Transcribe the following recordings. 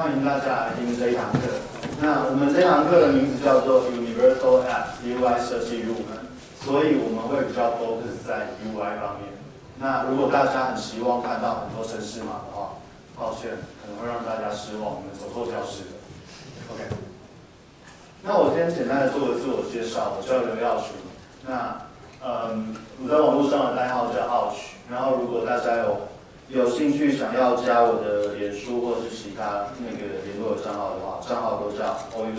欢迎大家来听这一堂课。那我们这堂课的名字叫做 Universal Apps UI 设计入门，所以我们会比较 focus 在 UI 方面。那如果大家很希望看到很多程式码的话，抱歉，可能会让大家失望，我们走错教室了。OK。那我先简单的做个自我介绍，我叫刘耀群。那我在网络上的代号叫 Ouch。然后如果大家有兴趣想要加我的脸书或者是其他那个联络的账号的话，账号都叫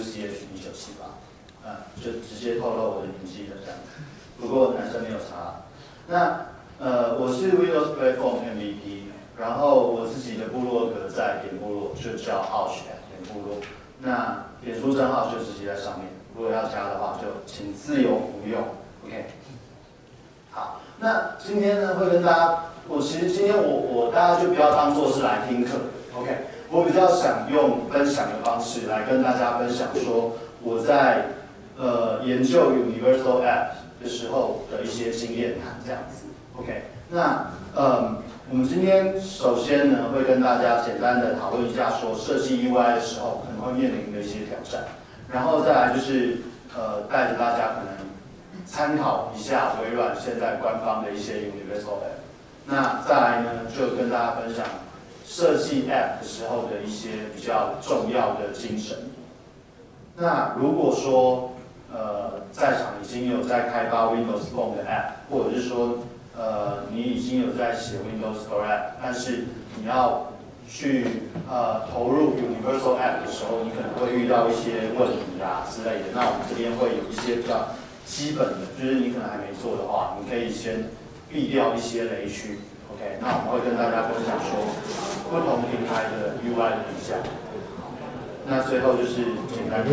OUCH1978，就直接透露我的年纪的这样子。不过男生没有差。那我是 Windows Platform MVP， 然后我自己的部落格在点部落，就叫 Ouch 点部落。那脸书账号就直接在上面，如果要加的话，就请自由服用。OK。好，那今天呢会跟大家。其实今天我大家就不要当做是来听课 ，OK？ 我比较想用分享的方式来跟大家分享说我在研究 Universal App 的时候的一些经验谈这样子 ，OK？ 那我们今天首先呢会跟大家简单的讨论一下说设计 UI 的时候可能会面临的一些挑战，然后再来就是带着大家可能参考一下微软现在官方的一些 Universal App。那再来呢，就跟大家分享设计 App 的时候的一些比较重要的精神。那如果说在场已经有在开发 Windows Phone 的 App， 或者是说你已经有在写 Windows Store App， 但是你要去投入 Universal App 的时候，你可能会遇到一些问题啊之类的。那我们这边会有一些比较基本的，就是你可能还没做的话，你可以先避掉一些雷区 ，OK？ 那我们会跟大家分享说不同平台的 UI 的影响。那最后就是简单的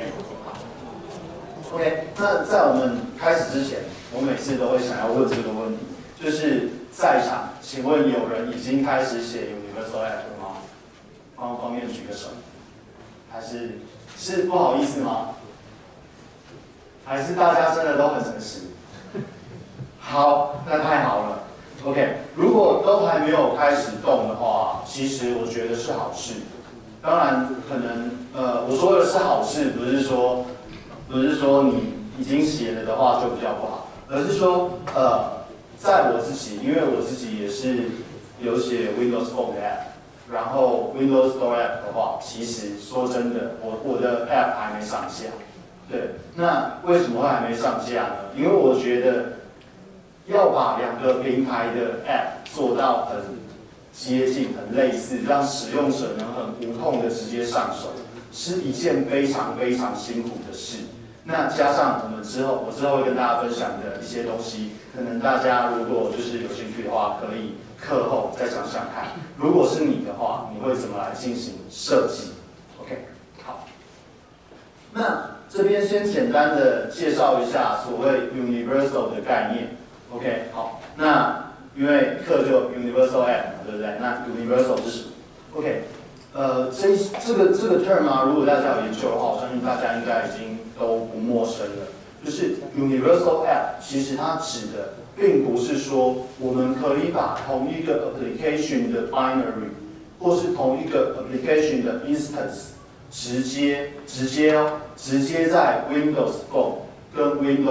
Q&A。OK， 那在我们开始之前，我每次都会想要问这个问题，就是在场，请问有人已经开始写 Universal App 了吗？方便举个手？还是不好意思吗？还是大家真的都很诚实？好，那太好了。OK， 如果都还没有开始动的话，其实我觉得是好事。当然，可能我说的是好事，不是说你已经写了的话就比较不好，而是说在我自己，因为我自己也是有写 Windows Phone 的 App， 然后 Windows Store App 的话，其实说真的，我的 App 还没上架。对，那为什么会还没上架呢？因为我觉得要把两个平台的 App 做到很接近、很类似，让使用者能很无痛的直接上手，是一件非常非常辛苦的事。那加上我之后会跟大家分享的一些东西，可能大家如果就是有兴趣的话，可以课后再想想看。如果是你的话，你会怎么来进行设计 ？OK， 好。那这边先简单的介绍一下所谓 Universal 的概念。OK， 好，那因为课就 Universal App 对不对？那 Universal 是什么 ？OK， 这个 term 啊，如果大家有研究的话，我相信大家应该已经都不陌生了。就是 Universal App， 其实它指的并不是说我们可以把同一个 application 的 binary， 或是同一个 application 的 instance， 直接在 Windows Phone 跟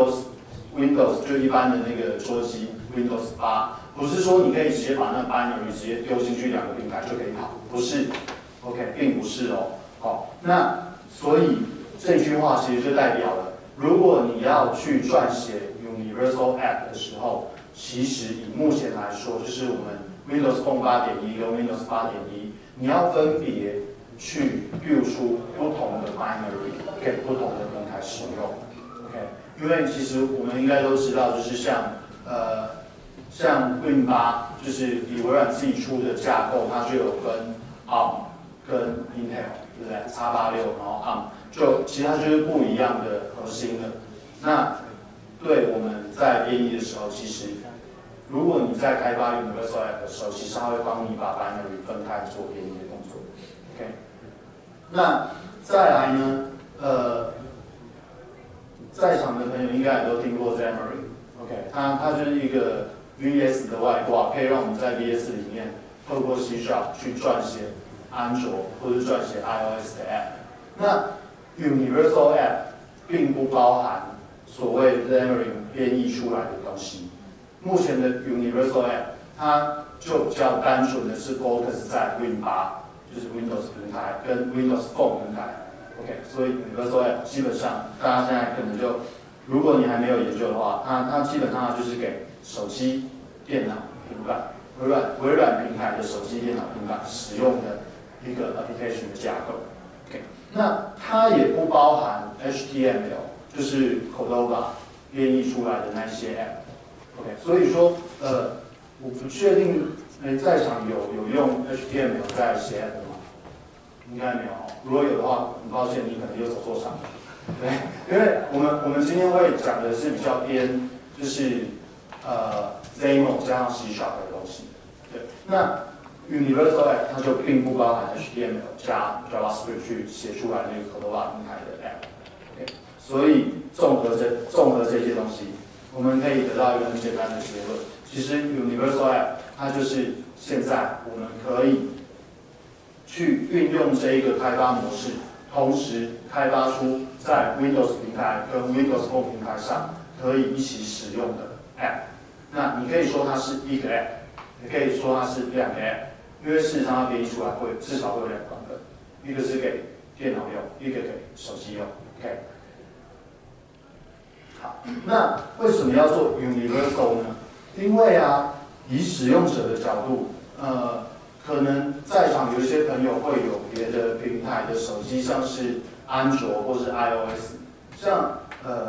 Windows 就一般的那个桌机 Windows 8，不是说你可以直接把那 binary 直接丢进去两个平台就可以跑，不是 ，OK， 并不是哦。好，那所以这句话其实就代表了，如果你要去撰写 Universal App 的时候，其实以目前来说，就是我们 Windows Phone 8.1跟 Windows 8.1，你要分別去 build 出不同的 binary 给不同的平台使用 ，OK？ 因为其实我们应该都知道，就是像 Win 8，就是以微软自己出的架构，它就有分 ARM 跟 Intel， 对不对？x86， 然后 ARM， 就其实它就是不一样的核心的。那对我们在编译的时候，其实如果你在开发 Universal App 的时候，其实它会帮你把 binary 分开做编译的动作。OK， 那再来呢？在场的朋友应该也都听过 Xamarin，OK， 它就是一个 VS 的外挂，可以让我们在 VS 里面透过 C# 去撰写安卓或者撰写 iOS 的 App。那 Universal App 并不包含所谓 Xamarin 编译出来的东西。目前的 Universal App 它就比较单纯的是 focus 在 Win 8，就是 Windows 平台跟 Windows Phone 平台。OK， 所以 Universal App 基本上大家现在可能就，如果你还没有研究的话，它基本上就是给手机、电脑、平板。微软平台的手机、电脑、平板使用的一个 application 的架构。OK， 那它也不包含 HTML， 就是 Cordova 编译出来的那些 App。OK， 所以说我不确定，在场有用 HTML 在写 App 吗？应该没有。如果有的话，很抱歉，你可能又走错场。对，因为我们今天会讲的是比较偏，就是XAML 加上 C# 的东西。对，那 Universal App 它就并不包含 HTML 加 JavaScript 去写出来那个 Cordova 平台的 App。OK， 所以综合这些东西，我们可以得到一个很简单的结论。其实 Universal App 它就是现在我们可以去运用这一个开发模式，同时开发出在 Windows 平台跟 Windows Phone 平台上可以一起使用的 App。那你可以说它是一个 App， 也可以说它是两个 App， 因为事实上它编译出来至少会有两个版本，一个是给电脑用，一个给手机用。OK， 好，那为什么要做 Universal 呢？因为以使用者的角度，可能在场有一些朋友会有别的平台的手机，像是安卓或是 iOS， 像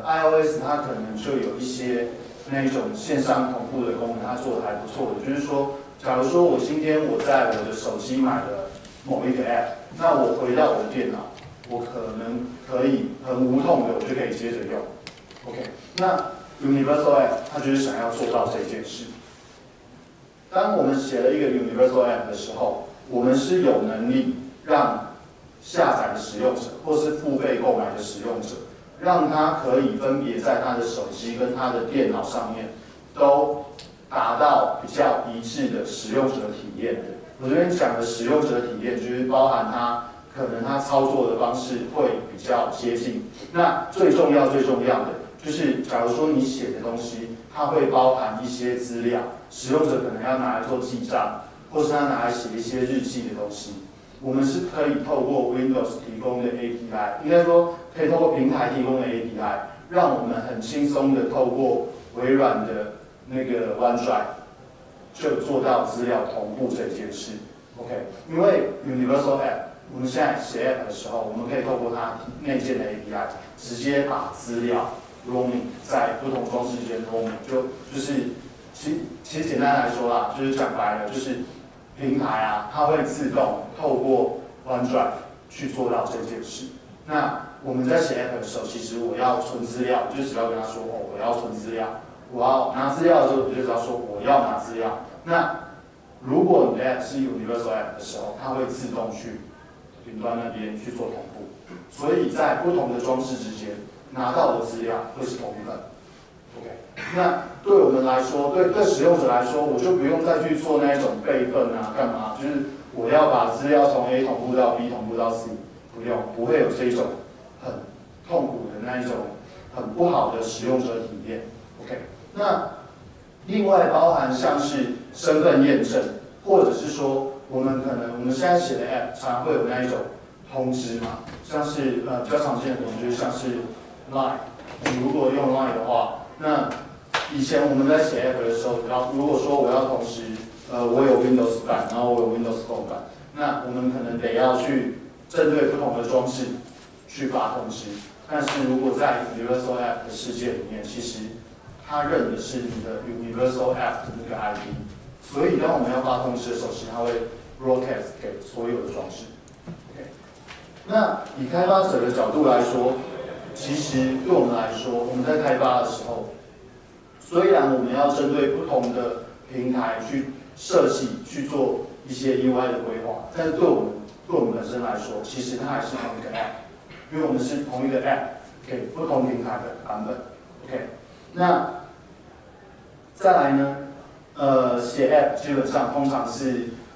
iOS 它可能就有一些那一种线上同步的功能，它做的还不错的。就是说，假如说我今天我在我的手机买了某一个 App， 那我回到我的电脑，我可能可以很无痛的，我就可以接着用。OK， 那 Universal App 它就是想要做到这件事。当我们写了一个 Universal App 的时候，我们是有能力让下载的使用者或是付费购买的使用者，让他可以分别在他的手机跟他的电脑上面都达到比较一致的使用者体验。我这边讲的使用者体验，就是包含他可能他操作的方式会比较接近。那最重要的就是，假如说你写的东西，它会包含一些资料，使用者可能要拿来做记账，或是他拿来写一些日记的东西。我们是可以透过 Windows 提供的 API， 应该说可以透过平台提供的 API， 让我们很轻松的透过微软的那个 OneDrive 就做到资料同步这件事。OK， 因为 Universal App， 我们现在写 App 的时候，我们可以透过它内建的 API， 直接把资料 roaming 在不同装置间 roaming， 就是其实简单来说啦，就是讲白了，就是平台它会自动透过 OneDrive 去做到这件事。那我们在写 App 的时候，其实我要存资料，就只要跟他说我要存资料，我要拿资料的时候，我就只要说我要拿资料。那如果你的 App 是 Universal App 的时候，它会自动去云端那边去做同步，所以在不同的装置之间拿到的资料会是同一份。OK， 那对我们来说，对使用者来说，我就不用再去做那一种备份干嘛？就是我要把资料从 A 同步到 B 同步到 C， 不会有这一种很痛苦的那一种很不好的使用者体验。OK， 那另外包含像是身份验证，或者是说我们现在写的 App 常会有那一种通知嘛，像是比较常见的东西，就是像是 Line， 你如果用 Line 的话，那以前我们在写 App 的时候，如果说我要同时我有 Windows 版，然后我有 Windows Phone 版，那我们可能得要去针对不同的装置去发通知。但是如果在 Universal App 的世界里面，其实它认的是你的 Universal App 的那个 ID， 所以当我们要发通知的时候，其实它会 broadcast 给所有的装置。Okay， 那以开发者的角度来说，其实对我们来说，我们在开发的时候，虽然我们要针对不同的平台去设计、去做一些 UI 的规划，但是对我们本身来说，其实它还是同一个 App， 因为我们是同一个 App 给不同平台的版本。OK， 那再来呢？写 App 基本上通常是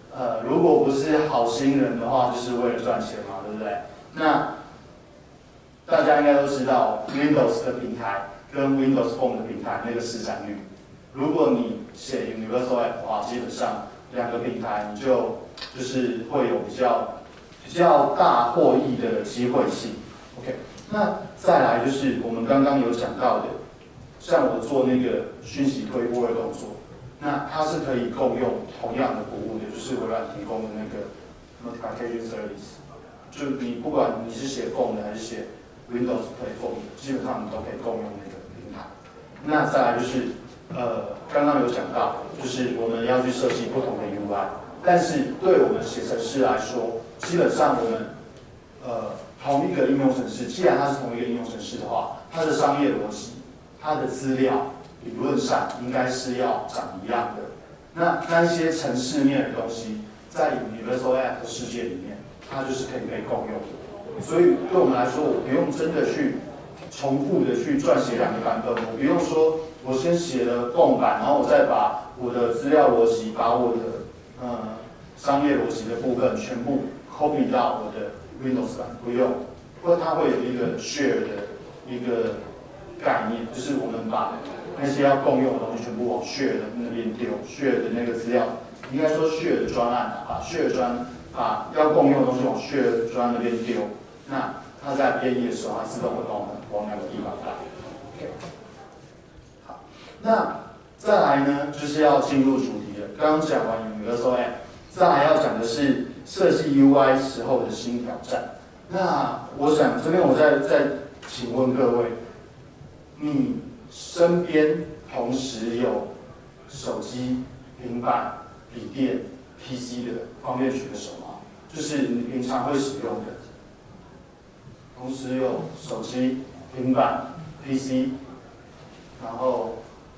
如果不是好心人的话，就是为了赚钱嘛，对不对？那大家应该都知道 Windows 的平台跟 Windows Phone 的平台那个市占率。如果你写 Universal App 的话，基本上两个平台你就是会有比较大获益的机会性。OK， 那再来就是我们刚刚有讲到的，像我做那个讯息推播的动作，那它是可以共用同样的服务的，就是微软提供的那个 Notification Service。就你不管你是写 Phone 的还是写 Windows Platform 的，基本上你都可以共用那个平台。那再来就是刚刚有讲到，就是我们要去设计不同的 UI， 但是对我们写程式来说，基本上我们同一个应用程式，既然它是同一个应用程式的话，它的商业逻辑、它的资料理论上应该是要长一样的。那一些程式面的东西，在 Universal App 的世界里面，它就是可以被共用的。所以对我们来说，我不用真的去重复的去撰写两个版本，我不用说我先写了共版，然后我再把我的资料逻辑、把我的商业逻辑的部分全部 copy 到我的 Windows 版，不用，或者它会有一个 share 的一个概念，就是我们把那些要共用的东西全部往 share 的那边丢 ，share 的那个资料，应该说 share 的专案，把要共用的东西往 share 专案那边丢，那它在编译的时候，它自动会帮我们往那个地方带。OK， 好，那再来呢，就是要进入主题了。刚刚讲完 Universal App， 再来要讲的是设计 UI 时候的新挑战。那我想这边我再请问各位，你身边同时有手机、平板、笔电、PC 的方便举个手吗？就是你平常会使用的。同时有手机、平板、PC， 然后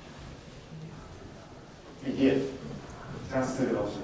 笔电，这样4个东西，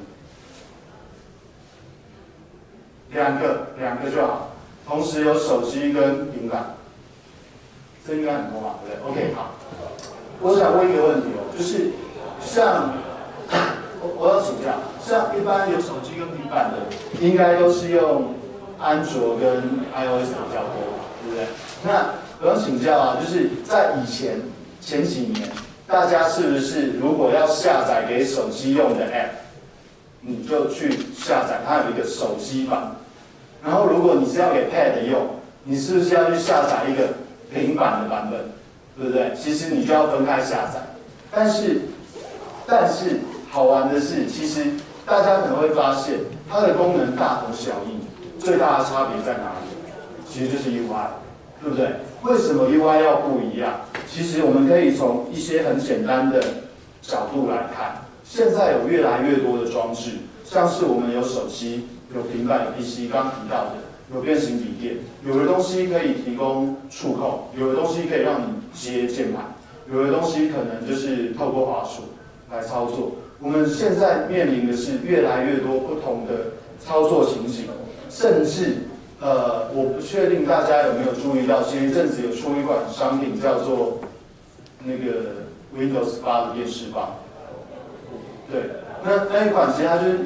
两个就好。同时有手机跟平板，这应该很多嘛，对不对 ？OK， 好。我想问一个问题哦，就是像我要请教，像一般有手机跟平板的，应该都是用安卓跟 iOS 比较多嘛，对不对？那我要请教啊，就是在前几年，大家是不是如果要下载给手机用的 App， 你就去下载，它有一个手机版。然后如果你是要给 Pad 用，你是不是要去下载一个平板的版本，对不对？其实你就要分开下载。但是好玩的是，其实大家可能会发现，它的功能大同小异。最大的差别在哪里？其实就是 UI， 对不对？为什么 UI 要不一样？其实我们可以从一些很简单的角度来看。现在有越来越多的装置，像是我们有手机、有平板、有 PC， 刚提到的有变形笔电，有的东西可以提供触控，有的东西可以让你接键盘，有的东西可能就是透过滑鼠来操作。我们现在面临的是越来越多不同的操作情形。甚至，我不确定大家有没有注意到，前一阵子有出一款商品叫做那个 Windows 8的电视棒。对，那一款其实它就是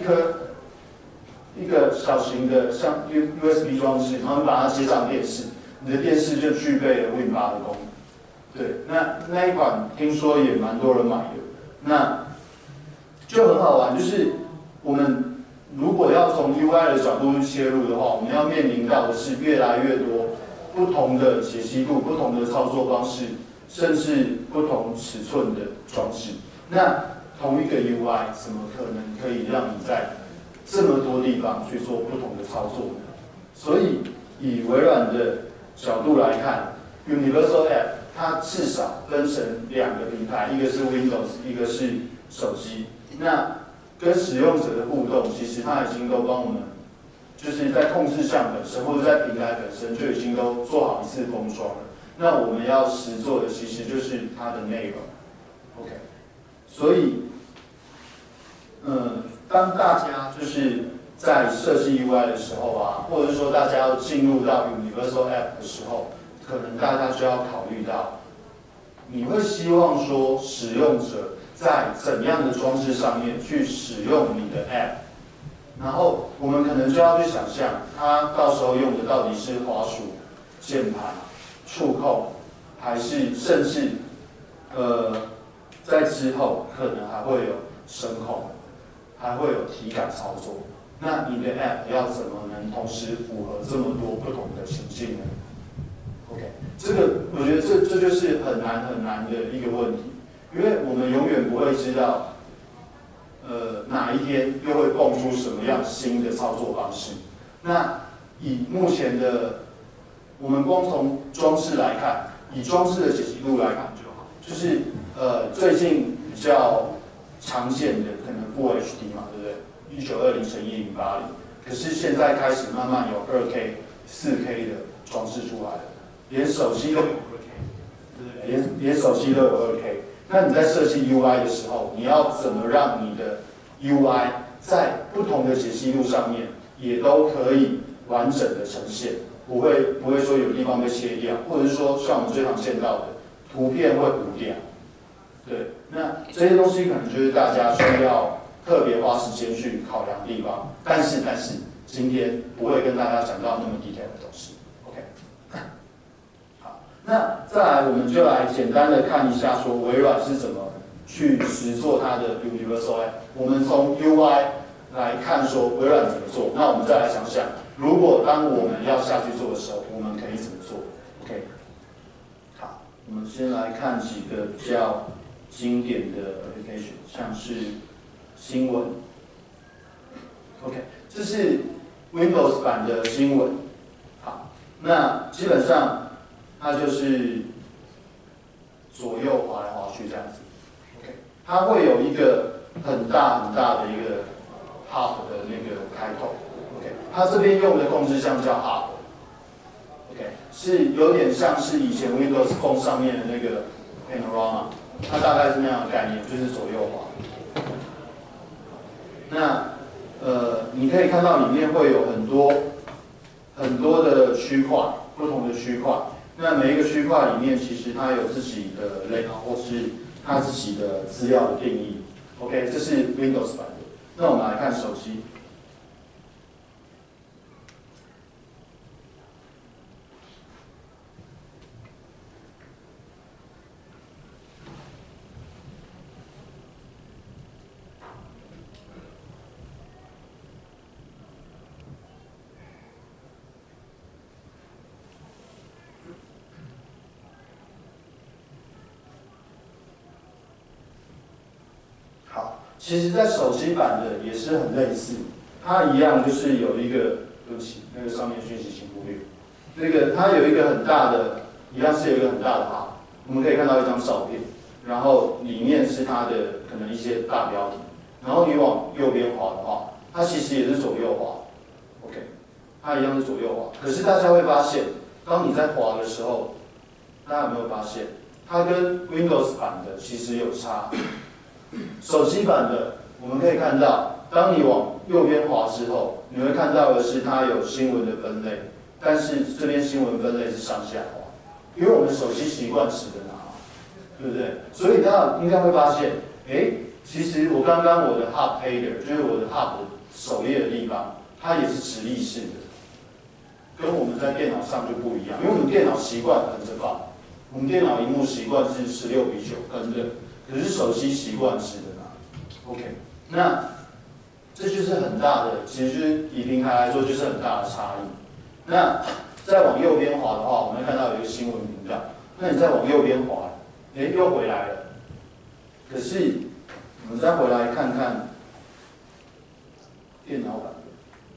一个小型的像 USB 装置，然后你把它接上电视，你的电视就具备了 Win 8的功能。对，那一款听说也蛮多人买的，那就很好玩，就是我们。如果要从 UI 的角度去切入的话，我们要面临到的是越来越多不同的解析度、不同的操作方式，甚至不同尺寸的装置。那同一个 UI 怎么可能可以让你在这么多地方去做不同的操作呢？所以以微软的角度来看 ，Universal App 它至少分成2个平台，一个是 Windows， 一个是手机。那跟使用者的互动，其实它已经都帮我们，就是在控制项本身或者在平台本身就已经都做好一次封装了。那我们要实做的其实就是它的内容 ，OK。所以，当大家就是在设计 UI 的时候啊，或者是说大家要进入到 Universal App 的时候，可能大家就要考虑到，你会希望说使用者在怎样的装置上面去使用你的 App， 然后我们可能就要去想象，它到时候用的到底是滑鼠、键盘、触控，还是甚至在之后可能还会有声控，还会有体感操作。那你的 App 要怎么能同时符合这么多不同的情境呢 ？OK， 这个我觉得这就是很难的一个问题，因为我们永远不会知道，哪一天又会蹦出什么样新的操作方式。那以目前的，我们光从装置来看，以装置的解析度来看就好，就是最近比较常见的可能Full HD 嘛，对不对？1920×1080，可是现在开始慢慢有2K、4K 的装置出来了，连手机都有2K， 对不对？连手机都有2K。那你在设计 UI 的时候，你要怎么让你的 UI 在不同的解析度上面也都可以完整的呈现，不会说有地方被切掉，或者是说像我们最常见到的图片会糊掉。对，那这些东西可能就是大家需要特别花时间去考量的地方，但是今天不会跟大家讲到那么 detail 的东西。OK， 好，那再来我们就来简单的看一下，说微软是怎么去实做它的 Universal App。我们从 UI 来看说微软怎么做，那我们再来想想，如果当我们要下去做的时候，我们可以怎么做 ？OK， 好，我们先来看几个比较经典的 application， 像是新闻 ，OK， 这是 Windows 版的新闻。好，那基本上它就是左右滑来滑去这样子 ，OK， 它会有一个很大的一个 hub 的那个开口 ，OK， 它这边用的控制项叫 hub，OK， 是有点像是以前 Windows Phone 上面的那个 Panorama。它大概是那样的概念，就是左右滑。那你可以看到里面会有很多的区块，不同的区块。那每一个区块里面，其实它有自己的 layout 或是它自己的资料的定义。OK， 这是 Windows 版的。那我们来看手机。其实，在手机版的也是很类似，它一样就是有一个，对不起，那个上面讯息请忽略。那个它有一个很大的，一样是有一个很大的哈，我们可以看到一张照片，然后里面是它的可能一些大标题，然后你往右边滑的话，它其实也是左右滑 ，OK， 它一样是左右滑。可是大家会发现，当你在滑的时候，大家有没有发现，它跟 Windows 版的其实有差？手机版的，我们可以看到，当你往右边滑之后，你会看到的是它有新闻的分类，但是这边新闻分类是上下滑，因为我们手机习惯直的拿，对不对？所以大家应该会发现，其实我刚刚我的 Hub Header， 就是我的 Hub 首页的地方，它也是直立式的，跟我们在电脑上就不一样，因为我们电脑习惯横着放，我们电脑萤幕习惯是16:9横着。可是手机习惯直的拿 ，OK， 那这就是很大的，其实就是以平台来说就是很大的差异。那再往右边滑的话，我们会看到有一个新闻频道，那你再往右边滑，又回来了。可是我们再回来看看电脑版的，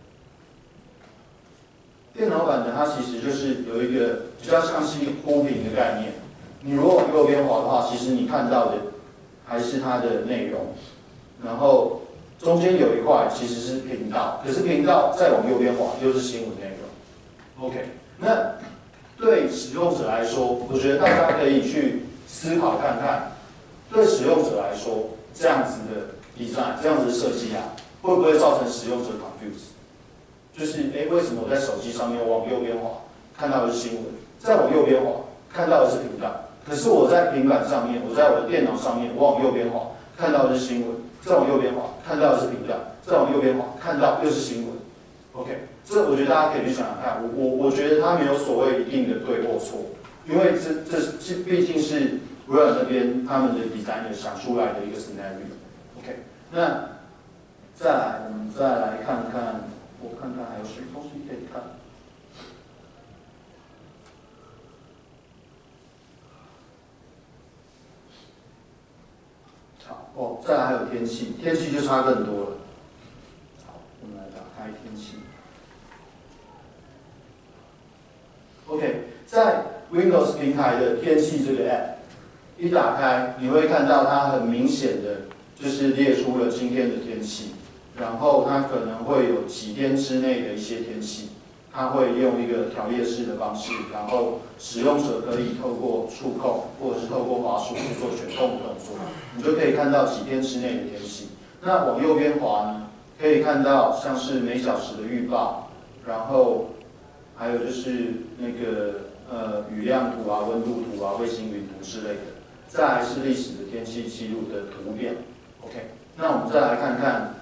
电脑版的它其实就是有一个比较像是一个铺平的概念。你如果往右边滑的话，其实你看到的还是它的内容，然后中间有一块其实是频道，可是频道再往右边滑又是新闻内容。OK， 那对使用者来说，我觉得大家可以去思考看看，对使用者来说，这样子的 design， 这样子的设计啊，会不会造成使用者 confuse？ 就是为什么我在手机上面往右边滑，看到的是新闻，再往右边滑，看到的是频道？可是我在平板上面，我在我的电脑上面，我往右边滑，看到的是新闻；再往右边滑，看到的是频道。 再往右边滑，看到又是新闻。OK， 这我觉得大家可以去想想看。我觉得它没有所谓一定的对或错，因为这毕竟是微软那边他们的 designer 想出来的一个 scenario。OK， 那再来我们再来看看，我看看还有什么东西可以看。哦，再来还有天气，天气就差更多了。好，我们来打开天气。OK， 在 Windows 平台的天气这个 App 一打开，你会看到它很明显的就是列出了今天的天气，然后它可能会有几天之内的一些天气，它会用一个条列式的方式，然后使用者可以透过触控或者是透过滑鼠去做选控的动作，你就可以看到几天之内的天气。那往右边滑呢，可以看到像是每小时的预报，然后还有就是那个雨量图啊、温度图啊、卫星云图之类的。再来是历史的天气记录的图表。OK， 那我们再来看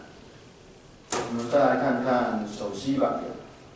看手机版的。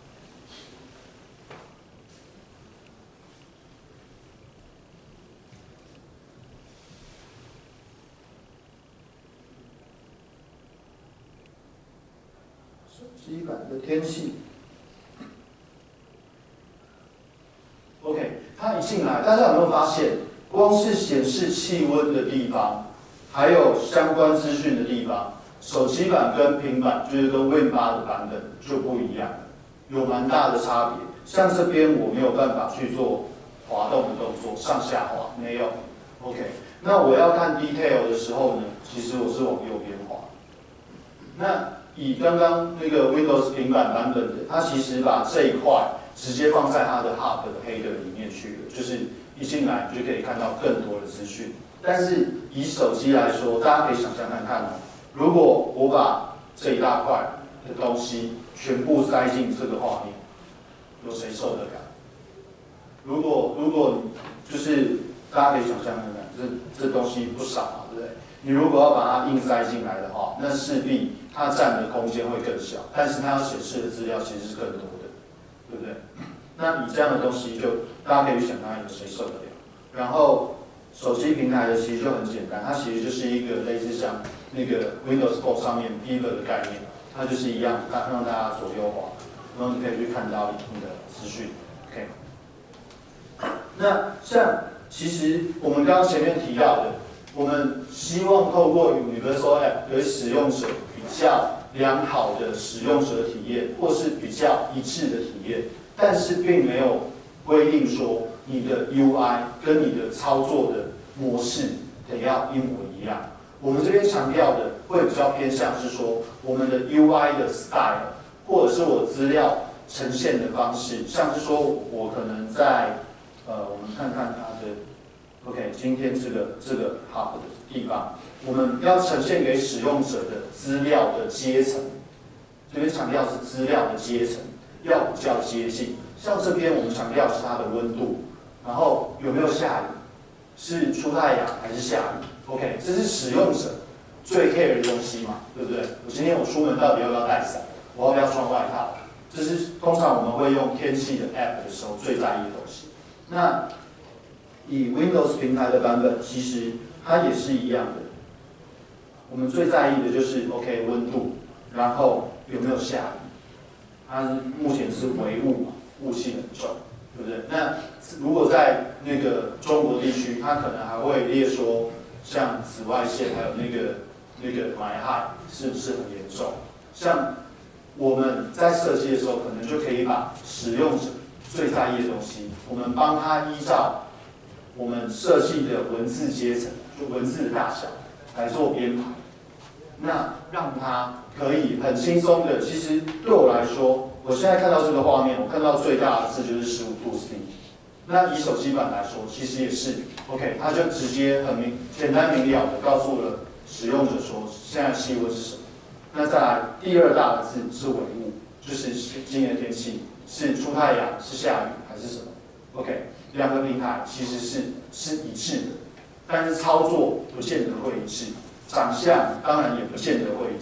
手机版的天气。OK， 它一进来，大家有没有发现，光是显示气温的地方，还有相关资讯的地方，手机版跟平板就是跟 Win 8的版本就不一样，有蛮大的差别。像这边我没有办法去做滑动的动作，上下滑没有。OK， 那我要看 detail 的时候呢，其实我是往右边滑。那以刚刚那个 Windows 平板版本的，它其实把这一块直接放在它的 Hub 的 Header 里面去了，就是一进来你就可以看到更多的资讯。但是以手机来说，大家可以想象看看哦，如果我把这一大块的东西全部塞进这个画面，有谁受得了？如果就是大家可以想象看看，这东西不少嘛，对不对？你如果要把它硬塞进来的话，那势必它占的空间会更小，但是它要显示的资料其实是更多的，对不对？那以这样的东西就大家可以去想看有谁受得了。然后手机平台的其实就很简单，它其实就是一个类似像那个 Windows Phone 上面 Pivot 的概念，它就是一样，它让大家左右滑，然后你可以去看到你的资讯。OK， 那像其实我们刚刚前面提到的，我们希望透过 Universal App 给使用者比较良好的使用者体验，或是比较一致的体验，但是并没有规定说你的 UI 跟你的操作的模式得要一模一样。我们这边强调的会比较偏向是说，我们的 UI 的 style， 或者是我资料呈现的方式，像是说我可能在我们看看它的 OK， 今天这个 Hub 的地方，我们要呈现给使用者的资料的阶层，这边强调是资料的阶层要比较接近。像这边我们强调是它的温度，然后有没有下雨，是出太阳还是下雨 ？OK， 这是使用者最 care 的东西嘛，对不对？我今天我出门到底要不要带伞？我要不要穿外套？这是通常我们会用天气的 App 的时候最在意的东西。那以 Windows 平台的版本，其实它也是一样的。我们最在意的就是 OK 温度，然后有没有下雨。它目前是微雾嘛，雾气很重，对不对？那如果在那个中国地区，它可能还会列说，像紫外线还有那个霾害是不是很严重？像我们在设计的时候，可能就可以把使用者最在意的东西，我们帮他依照我们设计的文字阶层，就文字的大小来做编排，那让他可以很轻松的。其实对我来说，我现在看到这个画面，我看到最大的字就是15度 C。那以手机版来说，其实也是 OK， 它就直接很简单明了的告诉了使用者说现在气温是什么。那再来第二大的字是微雾，就是今天的天气是出太阳、是下雨还是什么 ？OK， 两个平台其实是一致的，但是操作不见得会一致，长相当然也不见得会一致。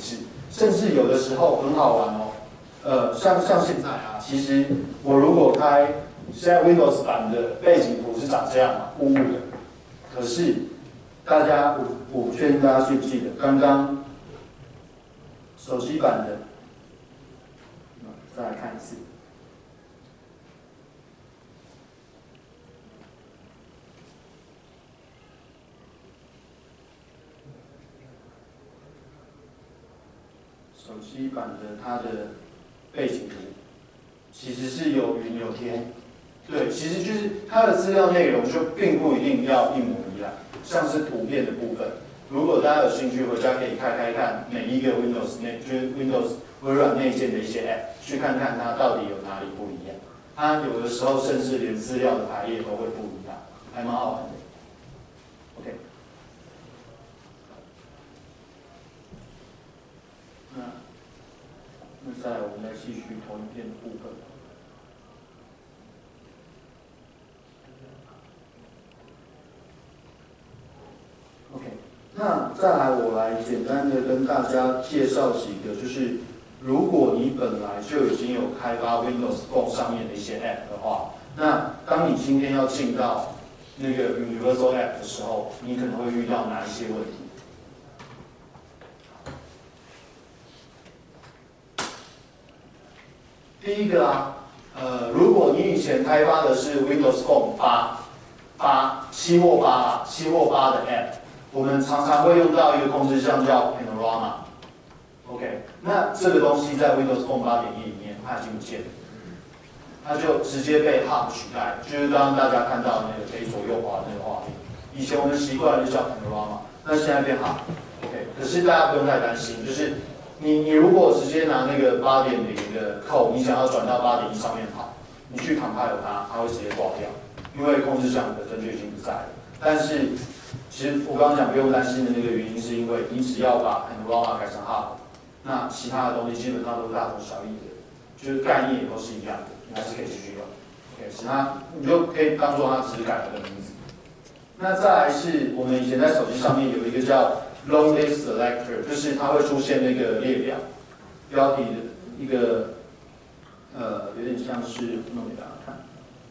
甚至有的时候很好玩哦。像现在啊，其实我如果开现在 Windows 版的背景图是长这样嘛，雾雾的。可是我不确定大家记不记得，刚刚手机版的，再来看一次。手机版的它的背景图其实是有云有天，对，其实就是它的资料内容就并不一定要一模一样，像是图片的部分，如果大家有兴趣，回家可以开看每一个 就是 Windows 微软内建的一些 App， 去看看它到底有哪里不一样。它有的时候甚至连资料的排列都会不一样，还蛮好玩的。OK。那再来，我们来继续投影片的部分。OK， 那再来，我来简单的跟大家介绍几个，就是如果你本来就已经有开发 Windows Phone 上面的一些 App 的话，那当你今天要进到那个 Universal App 的时候，你可能会遇到哪一些问题？第一个啊，如果你以前开发的是 Windows Phone 7或8的 App， 我们常常会用到一个控制项叫 Panorama。OK， 那这个东西在 Windows Phone 8.1里面它已经不见了，它就直接被 Hub 取代，就是刚刚大家看到那个可以左右滑的那个画面。以前我们习惯了就叫 Panorama， 那现在变 Hub。OK， 可是大家不用太担心，就是你如果直接拿那个 8.0 的 code， 你想要转到 8.1 上面跑，你去 compile 它会直接挂掉，因为控制项本身就已经不在了。但是其实我刚刚讲不用担心的那个原因，是因为你只要把 Panorama 改成 Hub， 那其他的东西基本上都是大同小异的，就是概念也都是一样的，你还是可以继续用。OK， 其他你就可以当做它只是改了个名字。那再来是我们以前在手机上面有一个叫 Long List Selector， 就是它会出现那个列表，标题的一个有点像是弄给大家看。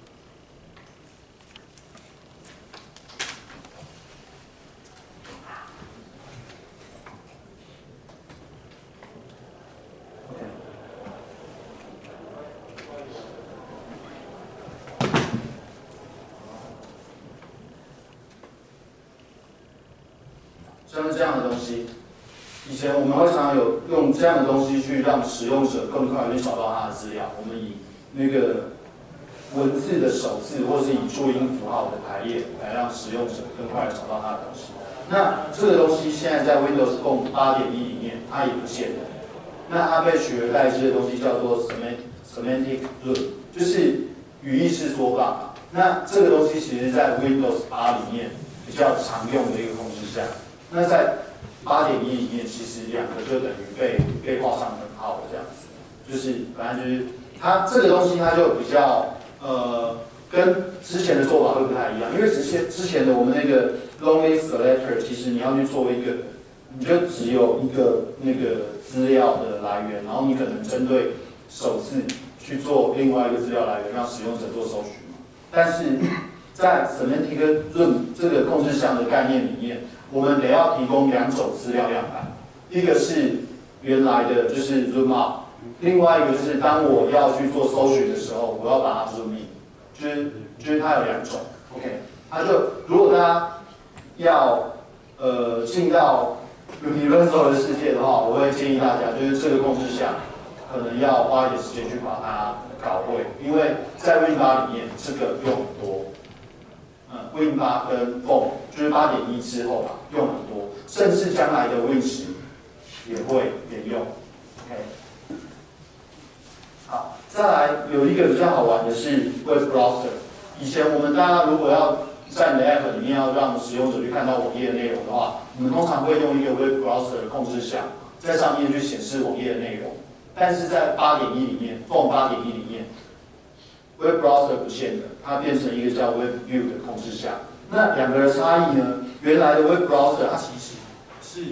像是这样的东西，以前我们会常常有用这样的东西去让使用者更快地找到他的资料。我们以那个文字的首字，或是以注音符号的排列，来让使用者更快地找到他的东西。那这个东西现在在 Windows Phone 8.1里面，它也不见了。那它被取而代之的东西叫做 Semantic Loop， 就是语义式缩放。那这个东西其实在 Windows 8里面比较常用的一个控制项。那在 8.1 里面，其实两个就等于被画上等号的这样子，就是反正就是它这个东西它就比较跟之前的做法会不太一样，因为之前的我们那个 Long List Selector， 其实你要去做一个，你就只有一个那个资料的来源，然后你可能针对首字去做另外一个资料来源，让使用者做搜寻嘛。但是在 Semantic Loop 这个控制项的概念里面，我们得要提供两种资料样板，一个是原来的就是 zoom out， 另外一个就是当我要去做搜寻的时候，我要把它 zoom in， 就是它有两种 ，OK， 它就如果大家要进到 Universal 的世界的话，我会建议大家就是这个控制项可能要花一点时间去把它搞会，因为在 Win 8里面这个用很多。Win 8跟 Phone 就是 8.1 之后吧，用很多，甚至将来的 Win 10也会沿用。OK， 好，再来有一个比较好玩的是 Web Browser。以前我们大家如果要在你的 App 里面要让使用者去看到网页的内容的话，我们通常会用一个 Web Browser 的控制项，在上面去显示网页的内容。但是在 8.1 里面 ，Phone 8.1里面。Web Browser 不见了，它变成一个叫 Web View 的控制项。那两个的差异呢？原来的 Web Browser 它其实是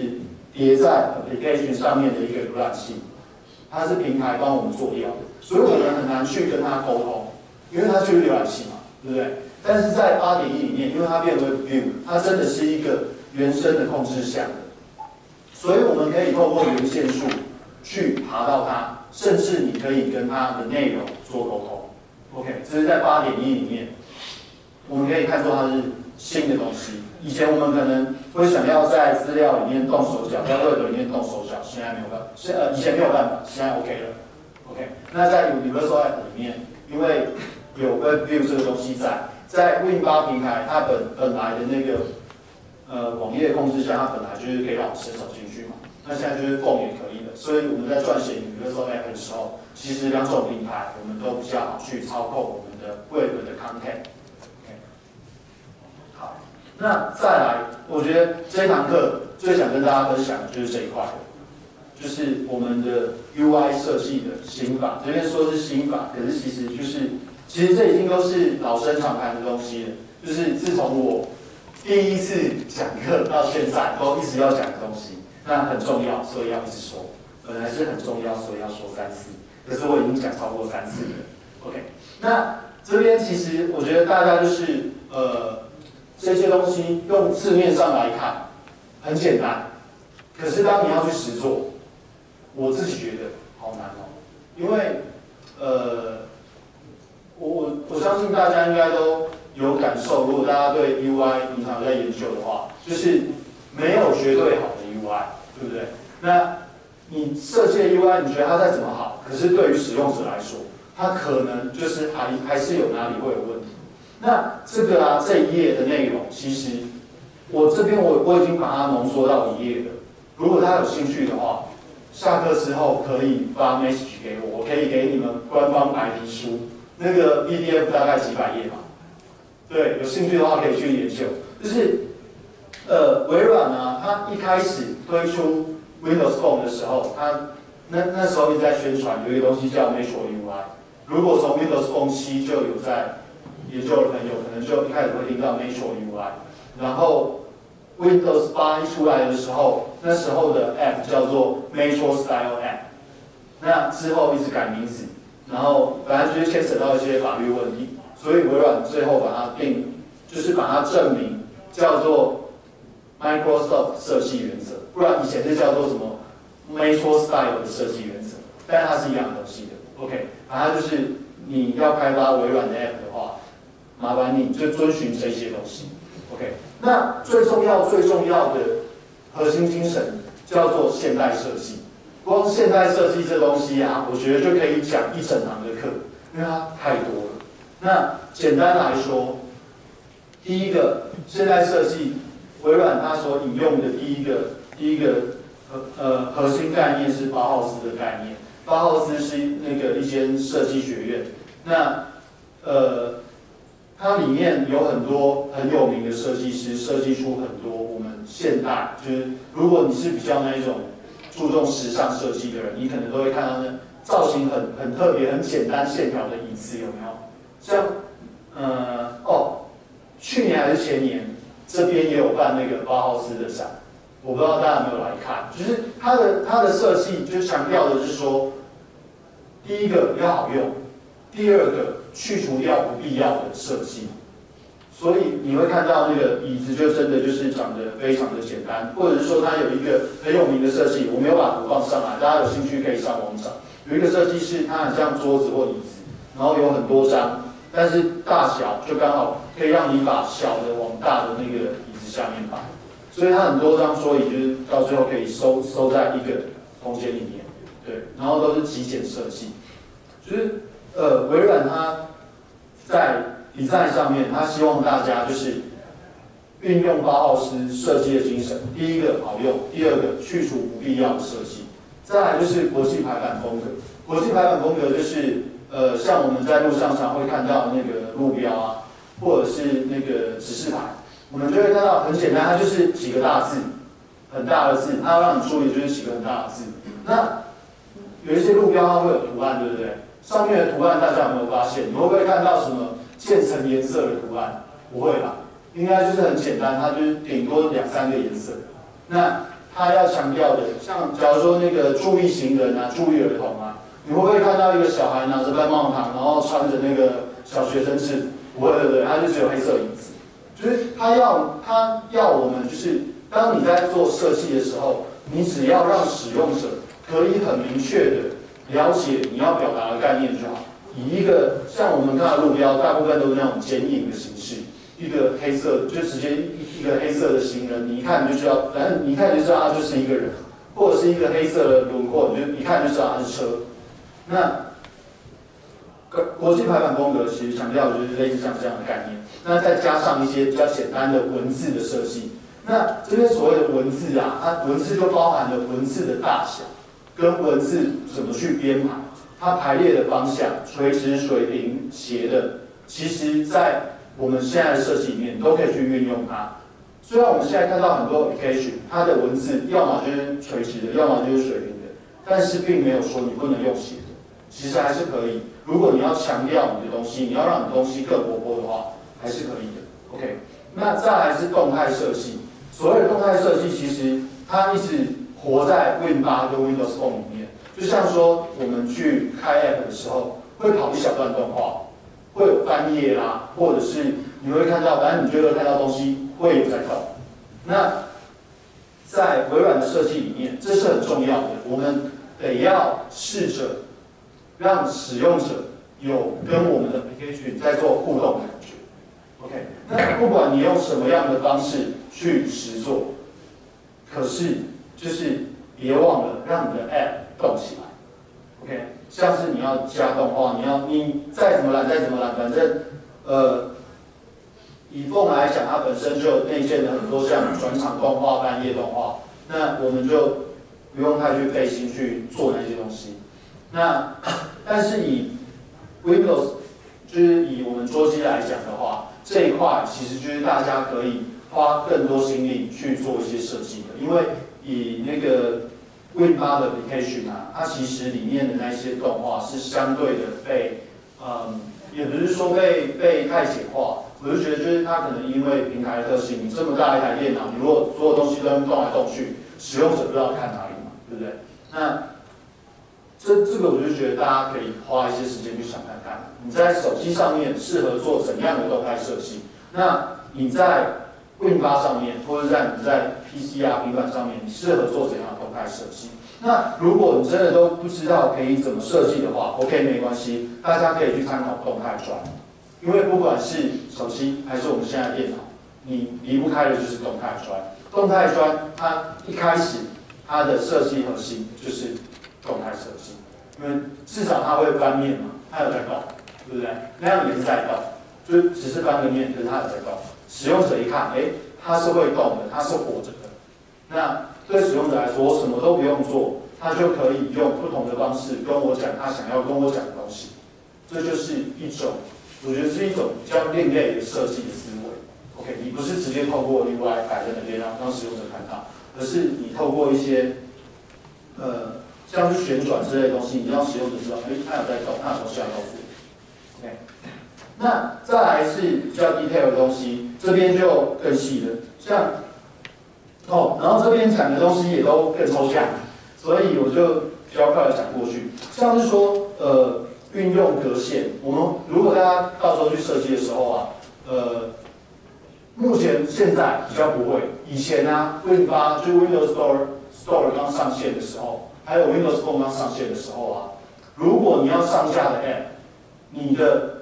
叠在 application 上面的一个浏览器，它是平台帮我们做掉的，所以我们很难去跟它沟通，因为它就是浏览器嘛，对不对？但是在8.1里面，因为它变为 View， 它真的是一个原生的控制项的，所以我们可以透过元件数去爬到它，甚至你可以跟它的内容做沟通。OK， 这是在8.1里面，我们可以看作它是新的东西。以前我们可能会想要在资料里面动手脚，在 Web 里面动手脚，现在没有办法，以前没有办法，现在 OK 了。OK， 那在 Universal App 里面，因为有 Web View 这个东西在 Win8 平台，它本来的那个网页控制下，它本来就是可以让我们伸手进去嘛。那现在就是 Phone 也可以的，所以我们在撰写 Universal App 的时候，其实2种平台我们都比较好去操控我们的 Web 的 content。好，那再来，我觉得这一堂课最想跟大家分享的就是这一块，就是我们的 UI 设计的心法。这边说是心法，可是其实这已经都是老生常谈的东西了，就是自从我第一次讲课到现在都一直要讲的东西，那很重要，所以要一直说。本来是很重要，所以要说3次，可是我已经讲超过3次了。OK， 那这边其实我觉得大家就是这些东西用字面上来看很简单，可是当你要去实做，我自己觉得好难哦，因为我相信大家应该都有感受，如果大家对 UI 平常在研究的话，就是没有绝对好的 UI， 对不对？那你设计的 UI， 你觉得它再怎么好，可是对于使用者来说，它可能就是还是有哪里会有问题。那这个这一页的内容，其实我这边我已经把它浓缩到1页了。如果大家有兴趣的话，下课之后可以发 message 给我，我可以给你们官方白皮书，那个 PDF 大概几百页吧。对，有兴趣的话可以去研究。就是微软啊，它一开始推出 Windows Phone 的时候，它那时候一直在宣传有一个东西叫 Metro UI。如果从 Windows Phone 7就有在研究的朋友，可能就一开始会听到 Metro UI。然后 Windows 8一出来的时候，那时候的 App 叫做 Metro Style App。那之后一直改名字，然后反正就是牵扯到一些法律问题，所以微软最后把它就是把它证明叫做 Microsoft 设计原则，不然以前是叫做什么 Metro Style 的设计原则，但是它是一样的东西的。OK， 反正就是你要开发微软的 App 的话，麻烦你就遵循这些东西。OK， 那最重要的核心精神叫做现代设计。光现代设计这东西啊，我觉得就可以讲一整堂的课，因为它太多了。那简单来说，第一个现代设计，微软它所引用的第一个核心概念是包浩斯的概念。包浩斯是一间设计学院，那它里面有很多很有名的设计师，设计出很多我们现代就是如果你是比较那一种注重时尚设计的人，你可能都会看到那造型很特别、很简单线条的椅子，有没有？像去年还是前年，这边也有办那个包浩斯的展，我不知道大家有没有来看。就是它的设计就强调的是说，第一个要好用，第二个去除掉不必要的设计。所以你会看到那个椅子就真的就是长得非常的简单，或者是说它有一个很有名的设计，我没有把图放上来，大家有兴趣可以上网找。有一个设计是它很像桌子或椅子，然后有很多张，但是大小就刚好可以让你把小的往大的那个椅子下面摆，所以它很多张桌椅就是到最后可以收在一个空间里面，对，然后都是极简设计，就是微软它在design 上面，他希望大家就是运用包浩斯设计的精神。第一个好用，第二个去除不必要的设计，再来就是国际排版风格。国际排版风格就是像我们在路上常会看到那个路标啊，或者是那个指示牌，我们就会看到很简单，它就是几个大字，很大的字，它要让你注意就是几个很大的字。那有一些路标它会有图案，对不对？上面的图案大家有没有发现？你会不会看到什么渐层颜色的图案？不会吧？应该就是很简单，它就是顶多2、3个颜色。那它要强调的，像假如说那个注意行人啊、注意儿童啊，你会不会看到一个小孩拿着棒棒糖，然后穿着那个小学生制？不会，对不对？他就只有黑色影子。就是他要我们，就是当你在做设计的时候，你只要让使用者可以很明确的了解你要表达的概念就好。以一个像我们看的路标，大部分都是那种剪影的形式，一个黑色就直接一个黑色的行人，你一看你就知道，反正你一看就知道他就是一个人，或者是一个黑色的轮廓，你就一看就知道他是车。那国际排版风格其实强调的就是类似像这样的概念，那再加上一些比较简单的文字的设计。那这些所谓的文字啊，它文字就包含了文字的大小，跟文字怎么去编排，它排列的方向，垂直、水平、斜的，其实在我们现在的设计里面都可以去运用它。虽然我们现在看到很多 application， 它的文字要么就是垂直的，要么就是水平的，但是并没有说你不能用斜的，其实还是可以。如果你要强调你的东西，你要让你的东西更活泼的话，还是可以的。OK， 那再来是动态设计。所谓的动态设计，其实它一直活在 Win 8跟 Windows Phone 里面。就像说我们去开 App 的时候，会跑一小段动画，会有翻页啦，或者是你会看到，反正你觉得看到东西会有在动。那在微软的设计里面，这是很重要的，我们得要试着让使用者有跟我们的 application 在做互动的感觉。OK， 那不管你用什么样的方式去实作，可是就是别忘了让你的 App 动起来。OK， 像是你要加动画，你再怎么懒，反正以Phone来讲，它本身就内建了很多像转场动画、翻页动画，那我们就不用太去费心去做那些东西。那但是以 Windows 就是以我们桌机来讲的话，这一块其实就是大家可以花更多心力去做一些设计的，因为以那个 Win 8的 application 啊，它其实里面的那些动画是相对的被也不是说被太简化，我就觉得就是它可能因为平台的特性，你这么大一台电脑，你如果所有东西都动来动去，使用者不知道看哪里嘛，对不对？那这个我就觉得大家可以花一些时间去想看看，你在手机上面适合做怎样的动态设计？那你在 Win 8上面，或者你在 PC 啊平板上面，你适合做怎样的动态设计？那如果你真的都不知道可以怎么设计的话 ，OK 没关系，大家可以去参考动态砖，因为不管是手机还是我们现在电脑，你离不开的就是动态砖。动态砖它一开始它的设计核心就是动态设计，因为至少它会翻面嘛，它有在动，对不对？那样也是在动，就只是翻个面，可是它有在动。使用者一看，它是会动的，它是活着的。那对使用者来说，我什么都不用做，他就可以用不同的方式跟我讲他想要跟我讲的东西。这就是一种，我觉得是一种比较另类的设计的思维。OK， 你不是直接透过 UI 摆在那边让使用者看到，而是你透过一些像是旋转之类的东西，你让使用者知道，它有在动，它有东西要告诉我。OK， 那再来是比较 detail 的东西，这边就更细了，像然后这边讲的东西也都更抽象，所以我就比较快的讲过去。像是说运用格线，我们如果大家到时候去设计的时候啊，目前现在比较不会，以前啊 Win 8就 Windows Store 刚上线的时候，还有 Windows Phone 刚上线的时候啊，如果你要上架的 App， 你的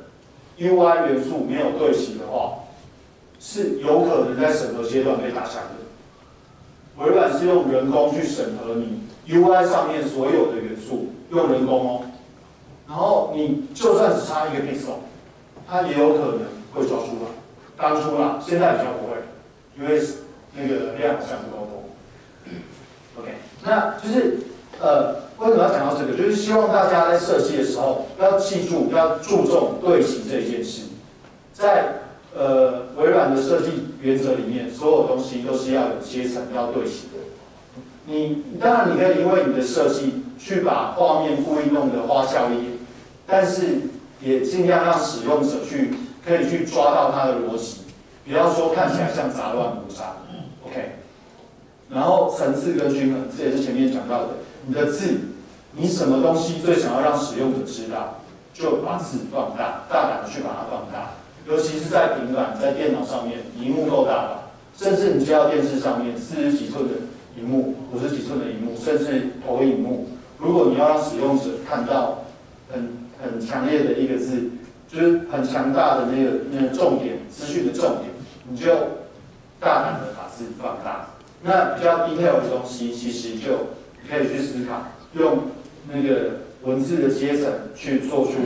UI 元素没有对齐的话，是有可能在审核阶段被打枪的。微软是用人工去审核你 UI 上面所有的元素，用人工哦。然后你就算只差一个 pixel， 它也有可能会抓出来。当初啦，现在比较不会，因为那个量好像不够多。OK， 那就是为什么要讲到这个？就是希望大家在设计的时候要记住，要注重对齐这件事。在微软的设计原则里面，所有东西都是要有阶层，要对齐的。当然你可以因为你的设计去把画面故意弄得花俏一点，但是也尽量让使用者可以去抓到它的逻辑，不要说看起来像杂乱无章。OK， 然后层次跟均衡，这也是前面讲到的。你的字，你什么东西最想要让使用者知道，就把字放大，大胆的去把它放大。尤其是在平板、在电脑上面，荧幕够大吧？甚至你接到电视上面40几寸的荧幕、50几寸的荧幕，甚至投影幕，如果你要让使用者看到很强烈的一个字，就是很强大的那个重点资讯的重点，你就大胆的把字放大。那比较 detail 的东西，其实就可以去思考，用那个文字的阶层去做出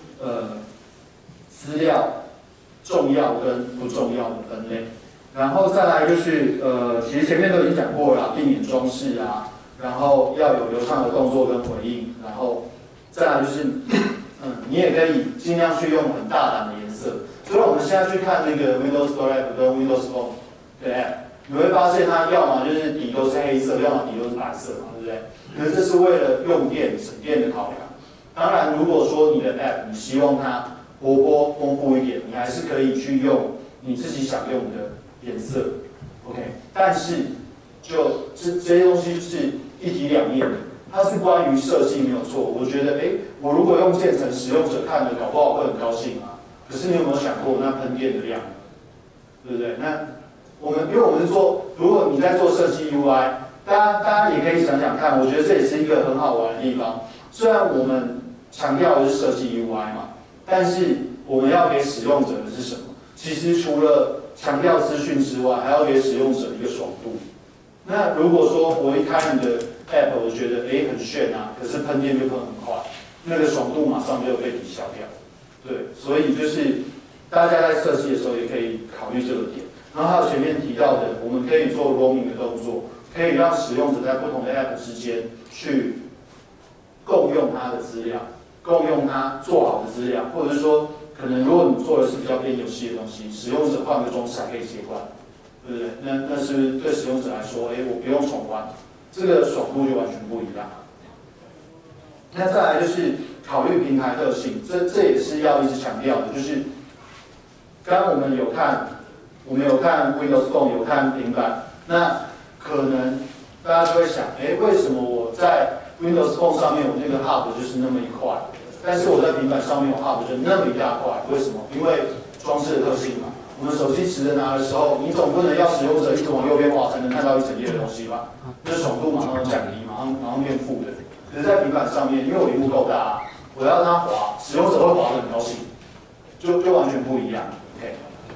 资料重要跟不重要的分类。然后再来就是其实前面都已经讲过了，避免装饰啊，然后要有流畅的动作跟回应，然后再来就是你也可以尽量去用很大胆的颜色。所以我们现在去看那个 Windows Store App 跟 Windows Phone 的 App， 你会发现它要么就是底都是黑色，要么底都是白色嘛，对不对？可是这是为了用电省电的考量。当然，如果说你的 App 你希望它活泼丰富一点，你还是可以去用你自己想用的颜色 ，OK。但是就这些东西是一体两面的，它是关于设计没有错。我觉得，我如果用渐层，使用者看了搞不好会很高兴啊。可是你有没有想过那喷电的量，对不对？那因为我们是做，如果你在做设计 UI， 大家也可以想想看，我觉得这也是一个很好玩的地方。虽然我们强调的是设计 UI 嘛，但是我们要给使用者的是什么？其实除了强调资讯之外，还要给使用者一个爽度。那如果说我一开你的 App， 我觉得很炫啊，可是喷电就喷很快，那个爽度马上就被抵消掉。对，所以就是大家在设计的时候也可以考虑这个点。然后还有前面提到的，我们可以做 roaming 的动作，可以让使用者在不同的 App 之间去共用它的资料，共用它做好的资料，或者是说，可能如果你做的是比较偏游戏的东西，使用者换个装置还可以切换，对不对？那是不是对使用者来说，我不用重换，这个爽度就完全不一样。那再来就是考虑平台特性，这也是要一直强调的，就是刚刚我们有看 Windows Phone， 有看平板，那可能大家就会想，为什么我在 Windows Phone 上面我那个 Hub 就是那么一块，但是我在平板上面我 Hub 就那么一大块？为什么？因为装置的特性嘛。我们手机持着拿的时候，你总不能要使用者一直往右边滑才能看到一整页的东西吧？那爽度马上降低，马上变负的。可是，在平板上面，因为我屏幕够大，我要它滑，使用者会滑得很高兴，就完全不一样。OK。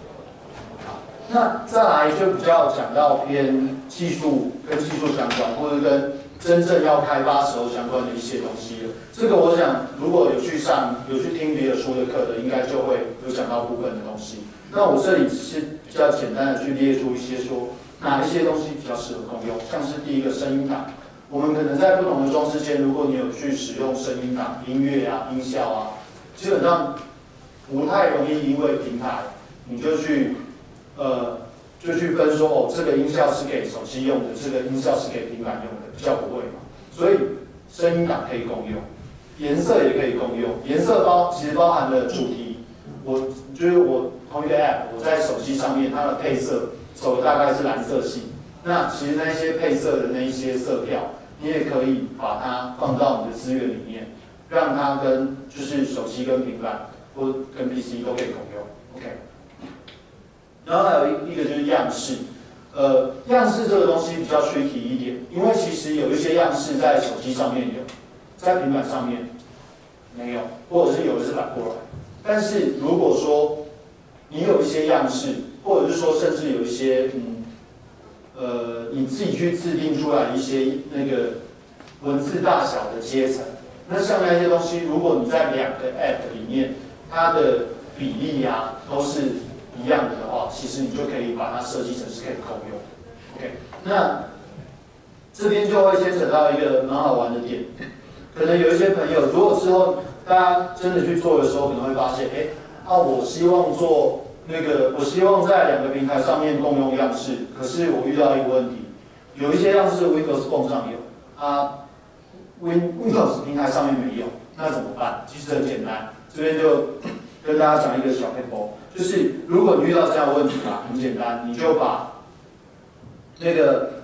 那再来就比较讲到偏技术跟技术相关，或者跟真正要开发时候相关的一些东西了。这个我想，如果有去听别的书的课的，应该就会有讲到部分的东西。那我这里只是比较简单的去列出一些说哪一些东西比较适合共用，像是第一个声音档，我们可能在不同的装置间，如果你有去使用声音档、音乐啊、音效啊，基本上不太容易因为平台你就去分说这个音效是给手机用的，这个音效是给平板用的，比较不会嘛。所以声音档可以共用，颜色也可以共用。颜色其实包含了主题，我同一个 App， 我在手机上面它的配色走的大概是蓝色系。那其实那一些配色的那一些色票，你也可以把它放到你的资源里面，让它跟就是手机跟平板或跟 PC 都可以共用。OK。然后还有一个就是样式，样式这个东西比较tricky一点，因为其实有一些样式在手机上面有，在平板上面没有，或者是有的是反过来。但是如果说你有一些样式，或者是说甚至有一些你自己去制定出来一些那个文字大小的阶层，那像那些东西，如果你在两个 App 里面，它的比例啊都是一样的话，其实你就可以把它设计成是可以共用。OK， 那这边就会牵扯到一个蛮好玩的点，可能有一些朋友，如果之后大家真的去做的时候，可能会发现，我希望做我希望在两个平台上面共用样式，可是我遇到一个问题，有一些样式 Windows Phone 上有，Windows 平台上面没有，那怎么办？其实很简单，这边就跟大家讲一个小 paper， 就是如果你遇到这样的问题很简单，你就把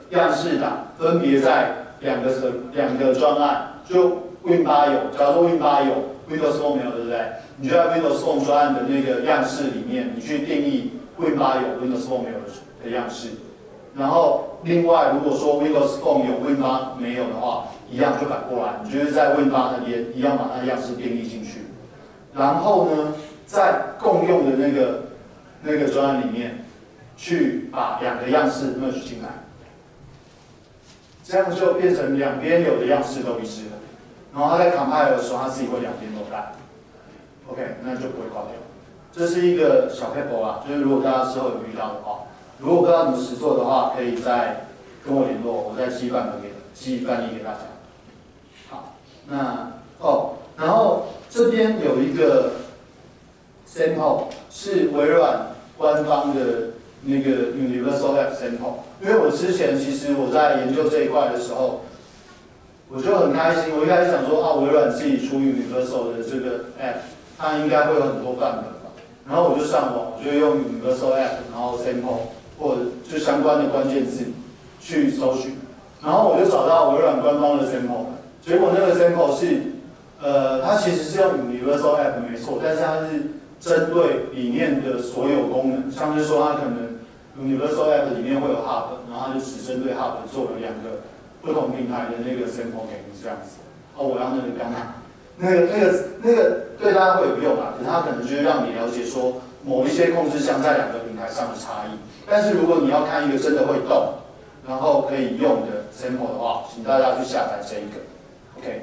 样式档分别在两个专案，就 Win8有，假如说 Win8有 ，Windows Phone 没有，对不对？你就在 Windows Phone 专案的那个样式里面，你去定义 Win8有 Windows Phone 没有的样式。然后另外，如果说 Windows Phone 有 Win8没有的话，一样就反过来，你就是在 Win8那边一样把它的样式定义进去。然后呢，在共用的那个专案里面，去把两个样式 merge 进来，这样就变成两边有的样式都一致了。然后它在 compile 的时候，它自己会两边都带 ，OK， 那就不会挂掉。这是一个小 paper 啊，就是如果大家之后有遇到的话，如果不知道怎么实做的话，可以再跟我联络，我再寄范例给大家。好，那然后这边有一个 sample 是微软官方的那个 Universal App sample， 因为我之前其实我在研究这一块的时候，我就很开心。我一开始想说啊，微软自己出 Universal 的这个 App， 它应该会有很多范本吧。然后我就上网，我就用 Universal App， 然后 sample 或者就相关的关键字去搜寻，然后我就找到微软官方的 sample， 结果那个 sample 是它其实是用 Universal App 没错，但是它是针对里面的所有功能，像是说它可能 Universal App 里面会有 Hub， 然后它就只针对 Hub 做了两个不同平台的那个 sample 给你这样子。我要那个干嘛？那个对大家会有用啊，可是它可能就是让你了解说某一些控制项在两个平台上的差异。但是如果你要看一个真的会动，然后可以用的 sample 的话，请大家去下载这一个 ，OK。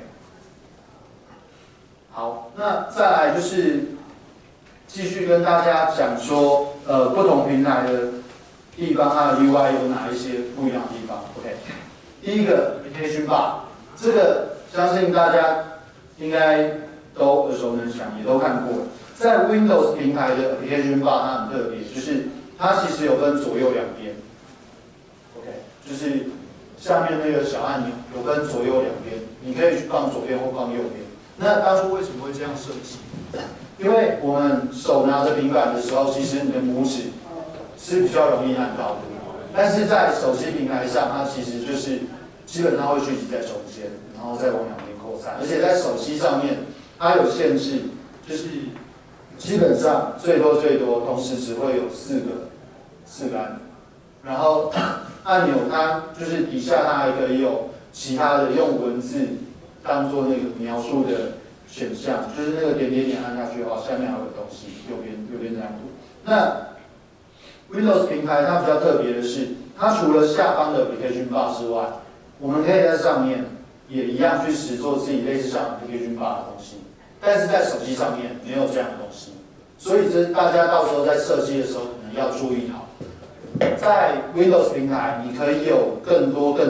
好，那再来就是继续跟大家讲说，不同平台的地方它的 UI 有哪一些不一样的地方 ？OK， 第一个 Application Bar， 这个相信大家应该都耳熟能详，也都看过了。在 Windows 平台的 Application Bar 它很特别，就是它其实有分左右两边 ，OK， 就是下面那个小按钮有分左右两边，你可以去放左边或放右边。那当初为什么会这样设计？因为我们手拿着平板的时候，其实你的拇指是比较容易按到的，但是在手机平台上，它其实就是基本上会聚集在中间，然后再往两边扩散，而且在手机上面它有限制，就是基本上最多同时只会有四个按钮，然后按钮它就是底下它还可以有其他的用文字当做那个描述的选项，就是那个点按下去的话，下面还有东西，右边这张图。那 Windows 平台它比较特别的是，它除了下方的 Application Bar 之外，我们可以在上面也一样去实做自己类似像 Application Bar 的东西，但是在手机上面没有这样的东西，所以这大家到时候在设计的时候可能要注意好。在 Windows 平台，你可以有更多的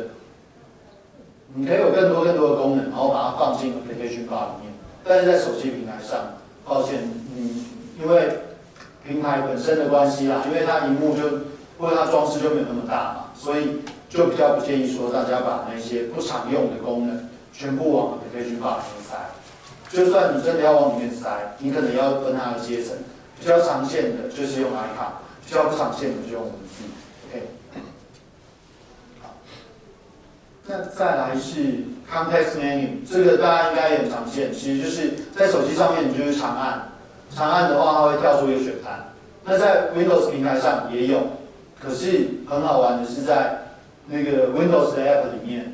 功能，然后把它放进 Application Bar 里面。但是在手机平台上，抱歉，因为平台本身的关系啦，因为它荧幕或者它装饰就没有那么大嘛，所以就比较不建议说大家把那些不常用的功能全部往 Application Bar 里面塞。就算你真的要往里面塞，你可能要分它的阶层，比较常见的就是用 icon， 比较不常见的就用文字。OK。那再来是 Context Menu， 这个大家应该也很常见，其实就是在手机上面你就是长按的话，它会跳出一个选单。那在 Windows 平台上也有，可是很好玩的是在那个 Windows 的 App 里面，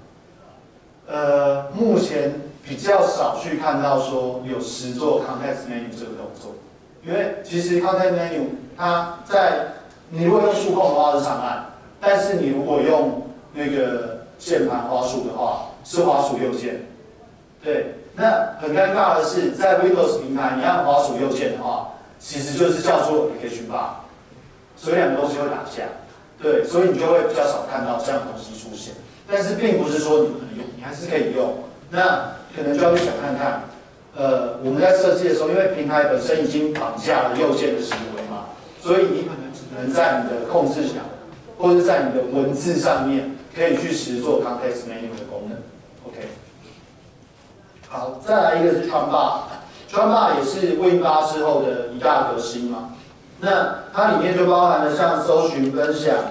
目前比较少去看到说有实做 Context Menu 这个动作，因为其实 Context Menu 它在你如果用触控的话是长按，但是你如果用那个键盘滑鼠的话是滑鼠右键，对。那很尴尬的是，在 Windows 平台，你按滑鼠右键的话，其实就是叫做 Application Bar， 所以两个东西会打架，对，所以你就会比较少看到这样的东西出现。但是并不是说你不能用，你还是可以用。那可能就要去想看看，我们在设计的时候，因为平台本身已经绑架了右键的行为嘛，所以你可能只能在你的控制条或者在你的文字上面，可以去实做 Context Menu 的功能。OK。好，再来一个是川霸也是 Win8 之后的一大革新嘛。那它里面就包含了像搜寻、分享、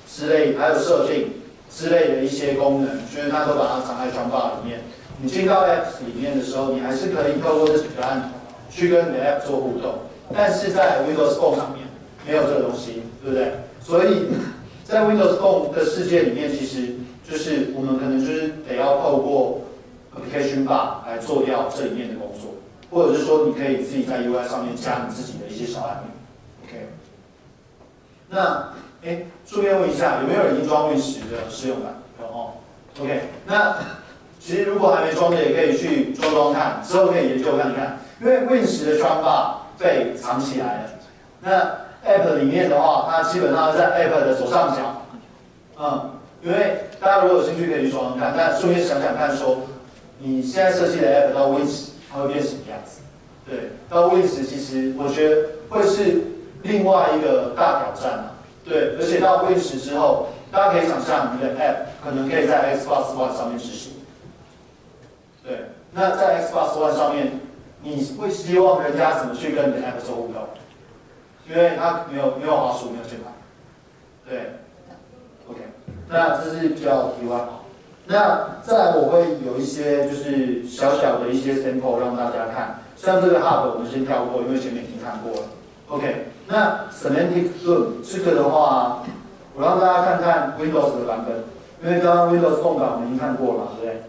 之类，还有设定之类的一些功能，就是它都把它藏在专霸里面。你进到 App 里面的时候，你还是可以透过这几个按钮去跟你的 App 做互动，但是在 Windows Phone 上面没有这个东西，对不对？所以在 Windows Phone 的世界里面，其实就是我们可能就是得要透过 Application Bar 来做掉这里面的工作，或者是说你可以自己在 UI 上面加你自己的一些小按钮。OK， 那顺便问一下，有没有人已经装 Win10的试用版？有哦。OK， 那其实如果还没装的，也可以去装看，之后可以研究看看。因为 Win10的专霸被藏起来了。那 App 里面的话，它基本上在 App 的左上角。因为大家如果有兴趣可以去装看，但顺便想想看说，你现在设计的 App 到 Win10，它会变什么样子？对，到 Win10其实我觉得会是另外一个大挑战啊。对，而且到 Win10之后，大家可以想象你的 App 可能可以在 Xbox One 上面执行。对，那在 Xbox One 上面，你会希望人家怎么去跟你的 App 做互动？因为它没有滑鼠，没有键盘。对 ，OK， 那这是比较题外话。那再来我会有一些就是小小的一些 sample 让大家看，像这个 Hub 我们先跳过，因为前面已经看过了。OK， 那 Semantic Zoom 这个的话，我让大家看看 Windows 的版本，因为刚刚 Windows Phone 版我们已经看过了嘛，对不对？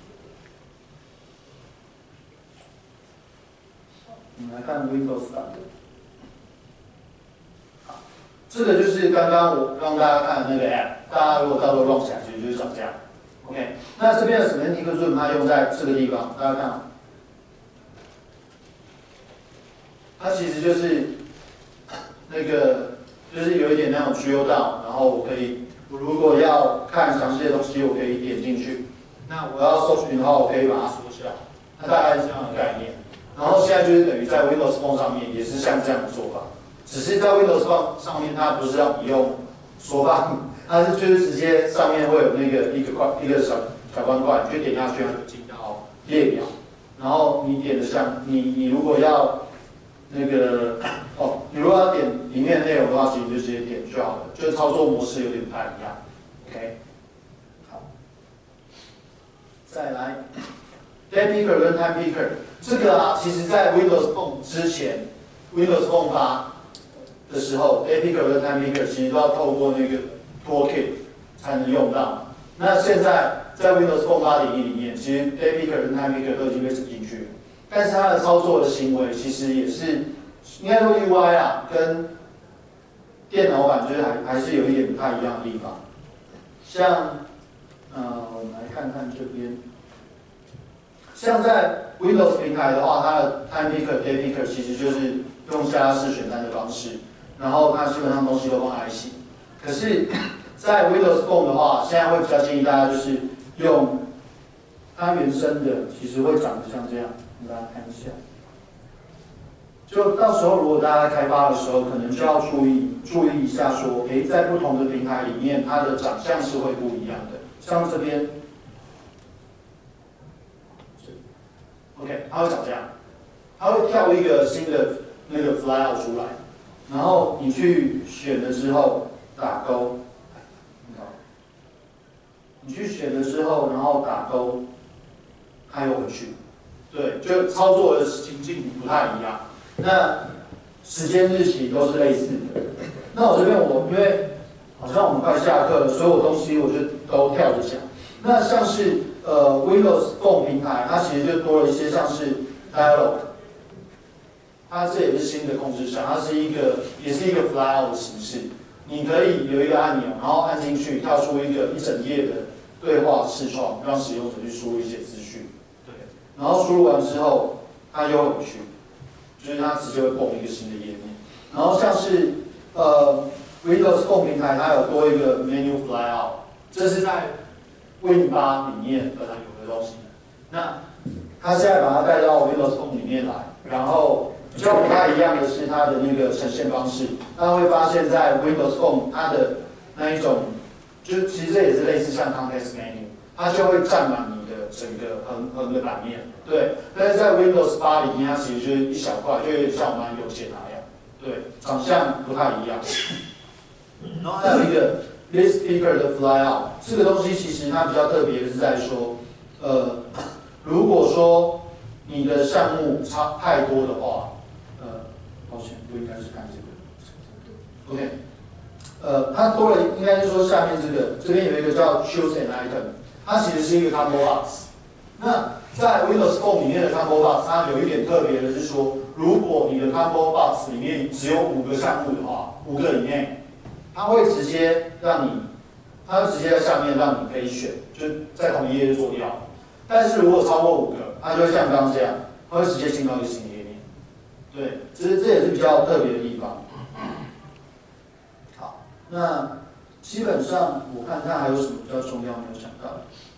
我们来看 Windows 版本。好，这个就是刚刚我让大家看的那个 App， 大家如果到时候 run 起来，其实就是长这样。OK， 那这边的 Semantic Zoom 它用在这个地方，大家看，它其实就是那个，就是有一点那种 drill down， 然后我如果要看详细的东西，我可以点进去。那我要搜寻的话，我可以把它缩小。那大概是这样的概念。然后现在就是等于在 Windows Phone 上面也是像这样的做法，只是在 Windows Phone 上面它不是让你用缩放，它是就是直接上面会有那个一个小方块，你去点下去它就进到列表。然后你点的像你如果要那个你如果要点里面的内容的话，其实你就直接点就好了，就是操作模式有点不太一样。OK， 好，再来 Date Picker 跟 Time Picker。这个啊，其实在 Windows Phone 之前 ，Windows Phone 8的时候 ，Date Picker 跟 Time Picker 其实都要透过那个 Toolkit 才能用到。那现在在 Windows Phone 8.1里面，其实 Date Picker 跟 Time Picker 都已经被整进去了，但是它的操作的行为其实也是，应该说 UI 啊，跟电脑版就是还是有一点不太一样的地方。像我们来看看这边。像在 Windows 平台的话，它的 Time Picker、Date Picker 其实就是用下拉式选单的方式，然后它基本上东西都放在一起。可是，在 Windows Phone 的话，现在会比较建议大家就是用它原生的，其实会长得像这样，大家看一下。就到时候如果大家在开发的时候，可能就要注意一下说，在不同的平台里面，它的长相是会不一样的。像这边。OK， 它会长这样，它会跳一个新的那个 flyout 出来，然后你去选了之后打勾，你去选了之后，然后打勾，它又回去，对，就操作的情境不太一样。那时间日期都是类似的。那我这边因为好像我们快下课了，所有东西我就都跳着讲。那像是Windows Phone 平台，它其实就多了一些像是 Dialog， 它这也是新的控制项，它是也是一个 flyout 的形式。你可以有一个按钮，然后按进去，跳出一整页的对话视窗，让使用者去输入一些资讯。对，然后输入完之后，它又会回去，就是它直接会蹦一个新的页面。然后像是Windows Phone 平台，它有多一个 Menu Flyout， 这是在Win 8里面本来有的东西，那它现在把它带到 Windows Phone 里面来，然后比较不太一样的是它的那个呈现方式，大家会发现在 Windows Phone 它的那一种，就其实这也是类似像 Context Menu， 它就会占满你的整个横的版面，对。但是在 Windows 8里面，它其实就是一小块，就有点像我们右键那样，对，长相不太一样。然后还有一个 ，this speaker 的 flyout 这个东西其实它比较特别的是在说，如果说你的项目差太多的话，抱歉，不应该是看这个 ，OK，它多了，应该是说下面这边有一个叫 choose an item， 它其实是一个 combo box。那在 Windows Phone 里面的 combo box， 它有一点特别的是说，如果你的 combo box 里面只有5个项目的话，5个以内，它会直接让你，它会直接在下面让你可以选，就在同一页就做掉。但是如果超过5个，它就会像刚刚这样，它会直接进到一个新页面。对，这也是比较特别的地方。好，那基本上我看看还有什么比较重要没有讲到。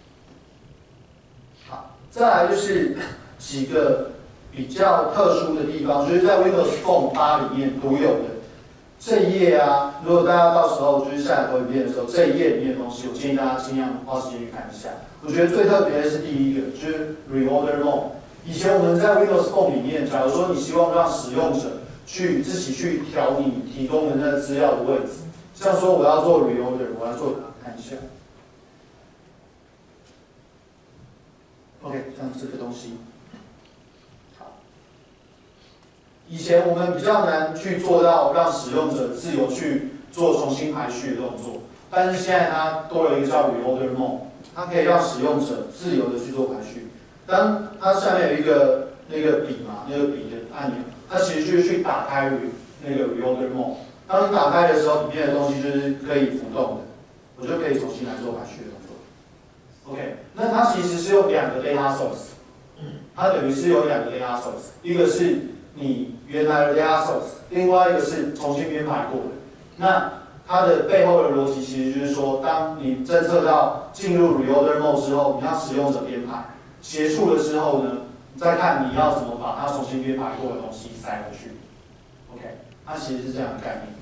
好，再来就是几个比较特殊的地方，就是在 Windows Phone 8里面独有的这一页啊。如果大家到时候就是下载投影片的时候，这一页里面的东西，我建议大家尽量花时间去看一下。我觉得最特别的是第一个，就是 Reorder Mode。以前我们在 Windows Phone 里面，假如说你希望让使用者自己去调你提供的那个资料的位置，像说我要做 Reorder， 我要做看一下。OK， 像这个东西，好。以前我们比较难去做到让使用者自由去做重新排序的动作，但是现在它多了一个叫 Reorder Mode， 它可以让使用者自由的去做排序。当它下面有一个那个笔嘛，那个笔的按钮，它其实就是去打开那个 Reorder Mode。当你打开的时候，里面的东西就是可以浮动的，我就可以重新来做排序的动作。OK， 那它其实是用2个 data source， 它等于是有2个 data source， 一个是你原来的 data source， 另外一个是重新编排过的。那它的背后的逻辑其实就是说，当你侦测到进入 Reorder Mode 之后，你让使用者编排。结束了之后呢，再看你要怎么把它重新编排过的东西塞回去。OK， 它其实是这样的概念。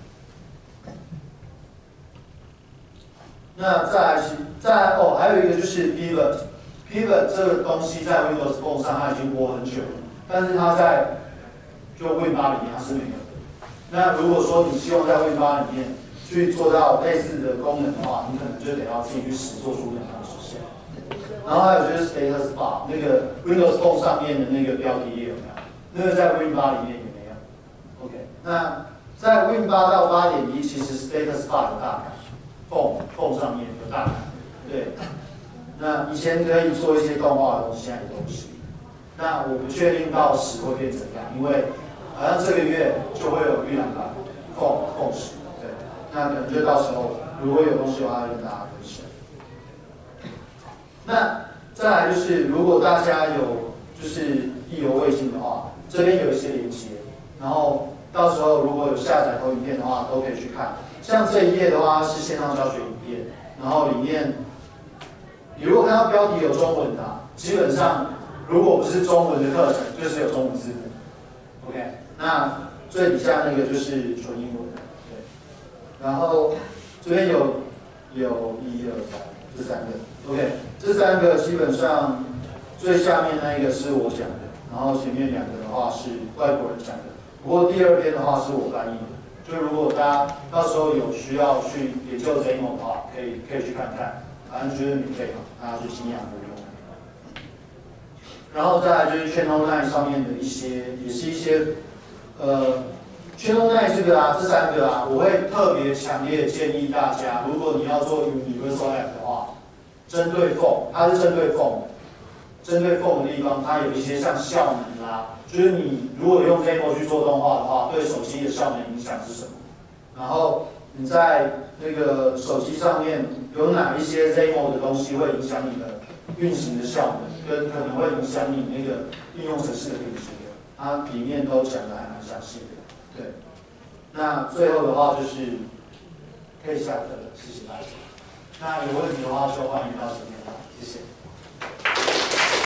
那再来还有一个就是 Pivot 这个东西在 Windows Phone 上它已经播很久了，但是它在就 Win 8里面它是没有的。那如果说你希望在 Win 8里面去做到类似的功能的话，你可能就得要自己去实做出那个实现。然后还有就是 Status Bar， 那个 Windows Phone 上面的那个标题页有没有？那个在 Win 8里面也没有。OK， 那在 Win 8到 8.1， 其实 Status Bar 有大改 ，Phone 上面有大改。对，那以前可以做一些动画的东西，现在也都不行。那我不确定到10会变怎样，因为好像这个月就会有预览版 Phone 10，对，那可能就到时候如果有东西的话，跟大家分享。那再来就是，如果大家有就是意犹未尽的话，这边有一些连接，然后到时候如果有下载投影片的话，都可以去看。像这一页的话是线上教学影片，然后里面你如果看到标题有中文的，基本上如果不是中文的课程，就是有中文字幕。OK， 那最底下那个就是纯英文的，对。然后这边有1、2、3这3个 ，OK， 这3个基本上最下面那一个是我讲的，然后前面2个的话是外国人讲的，不过第2篇的话是我翻译的。就如果大家到时候有需要去研究 Zamo 的话，可以去看看，反正就是免费嘛，大家去尽量不用。然后再来就是 Channel 9上面的一些，也是一些Channel 9这个这3个我会特别强烈建议大家，如果你要做 Universal App 的话，针对 Phone， 它是针对 Phone 的地方，它有一些像效能就是你如果用 Zamo 去做动画的话，对手机的效能影响是什么？然后你在那个手机上面有哪一些 Zamo 的东西会影响你的运行的效能，跟可能会影响你那个应用程式的品质的，它里面都讲的还蛮详细的。对，那最后的话就是可以下课了，谢谢大家。那有问题的话就欢迎到这边来，谢谢。